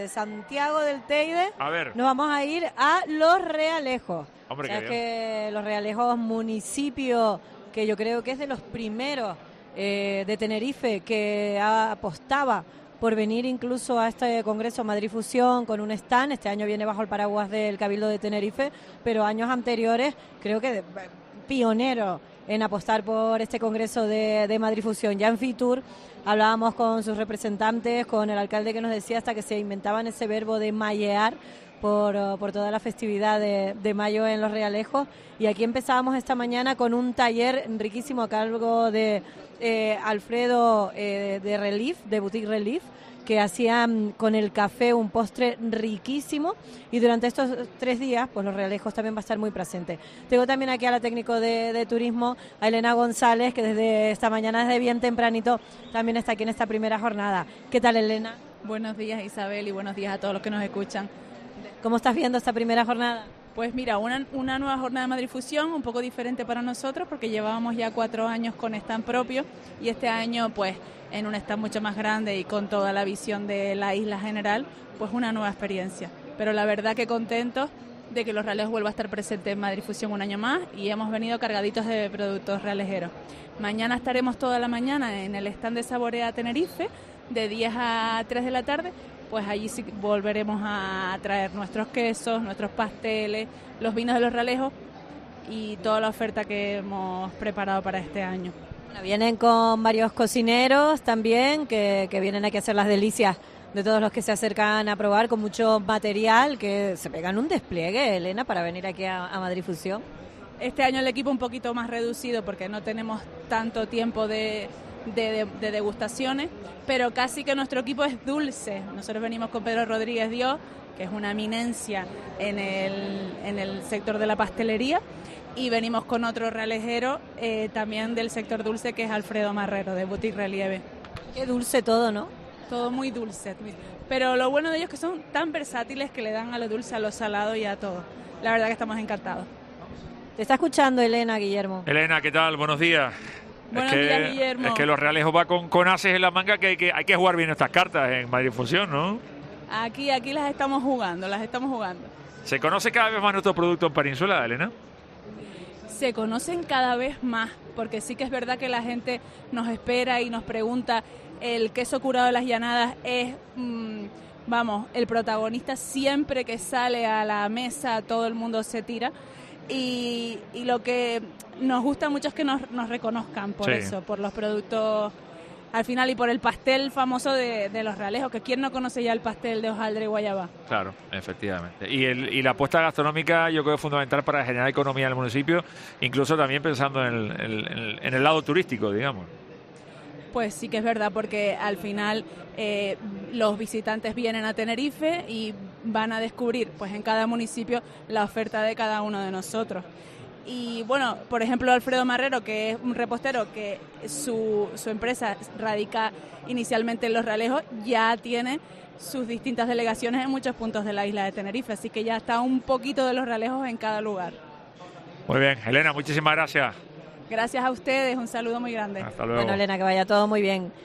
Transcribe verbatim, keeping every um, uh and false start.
De Santiago del Teide, a ver, nos vamos a ir a Los Realejos. Hombre, o sea, qué es bien. que Los Realejos, municipio que yo creo que es de los primeros eh, de Tenerife que apostaba por venir incluso a este Congreso Madrid Fusión con un stand. Este año viene bajo el paraguas del Cabildo de Tenerife, pero años anteriores creo que de, pionero en apostar por este Congreso de, de Madrid Fusión. Ya en Fitur hablábamos con sus representantes, con el alcalde que nos decía hasta que se inventaban ese verbo de mallear por, por toda la festividad de, de mayo en Los Realejos. Y aquí empezábamos esta mañana con un taller riquísimo a cargo de eh, Alfredo eh, de Relief, de Boutique Relief, que hacían con el café un postre riquísimo, y durante estos tres días pues Los Realejos también va a estar muy presente. Tengo también aquí a la técnico de, de turismo, a Elena González, que desde esta mañana, desde bien tempranito, también está aquí en esta primera jornada. ¿Qué tal, Elena? Buenos días, Isabel, y buenos días a todos los que nos escuchan. ¿Cómo estás viendo esta primera jornada? Pues mira, una, una nueva jornada de Madrid Fusión, un poco diferente para nosotros porque llevábamos ya cuatro años con stand propio, y este año pues en un stand mucho más grande y con toda la visión de la isla general, pues una nueva experiencia. Pero la verdad que contentos de que Los Realejos vuelva a estar presente en Madrid Fusión un año más, y hemos venido cargaditos de productos realejeros. Mañana estaremos toda la mañana en el stand de Saborea Tenerife, de diez a tres de la tarde. Pues allí sí volveremos a traer nuestros quesos, nuestros pasteles, los vinos de Los Realejos y toda la oferta que hemos preparado para este año. Bueno, vienen con varios cocineros también, que, que vienen aquí a hacer las delicias de todos los que se acercan a probar, con mucho material, que se pegan un despliegue, Elena, para venir aquí a, a Madrid Fusión. Este año el equipo un poquito más reducido porque no tenemos tanto tiempo de... De, de, de degustaciones, pero casi que nuestro equipo es dulce. Nosotros venimos con Pedro Rodríguez Dios, que es una eminencia en el, en el sector de la pastelería, y venimos con otro realejero eh, también del sector dulce, que es Alfredo Marrero, de Boutique Relieve. Qué dulce todo, ¿no? Todo muy dulce, pero lo bueno de ellos es que son tan versátiles que le dan a lo dulce, a lo salado y a todo. La verdad que estamos encantados. Te está escuchando Elena, Guillermo. Elena, ¿qué tal? Buenos días. Buenos es que, días, Guillermo. Es que Los Realejos va con, con ases en la manga, que hay, que hay que jugar bien estas cartas en Madrid Fusión, ¿no? Aquí, aquí las estamos jugando, las estamos jugando. ¿Se conoce cada vez más nuestro producto en Península, Elena? Se conocen cada vez más, porque sí que es verdad que la gente nos espera y nos pregunta. El queso curado de las Llanadas es, mmm, vamos, el protagonista. Siempre que sale a la mesa todo el mundo se tira. Y, y lo que nos gusta mucho es que nos, nos reconozcan por sí. Eso, por los productos al final, y por el pastel famoso de, de Los Realejos, que quién no conoce ya el pastel de hojaldre y guayaba. Claro, efectivamente. Y, el, y la apuesta gastronómica yo creo que es fundamental para generar economía en el municipio, incluso también pensando en el, en el, en el lado turístico, digamos. Pues sí que es verdad, porque al final eh, los visitantes vienen a Tenerife y van a descubrir pues en cada municipio la oferta de cada uno de nosotros. Y bueno, por ejemplo, Alfredo Marrero, que es un repostero que su, su empresa radica inicialmente en Los Realejos, ya tiene sus distintas delegaciones en muchos puntos de la isla de Tenerife, así que ya está un poquito de Los Realejos en cada lugar. Muy bien, Elena, muchísimas gracias. Gracias a ustedes, un saludo muy grande. Hasta luego. Bueno, Elena, que vaya todo muy bien.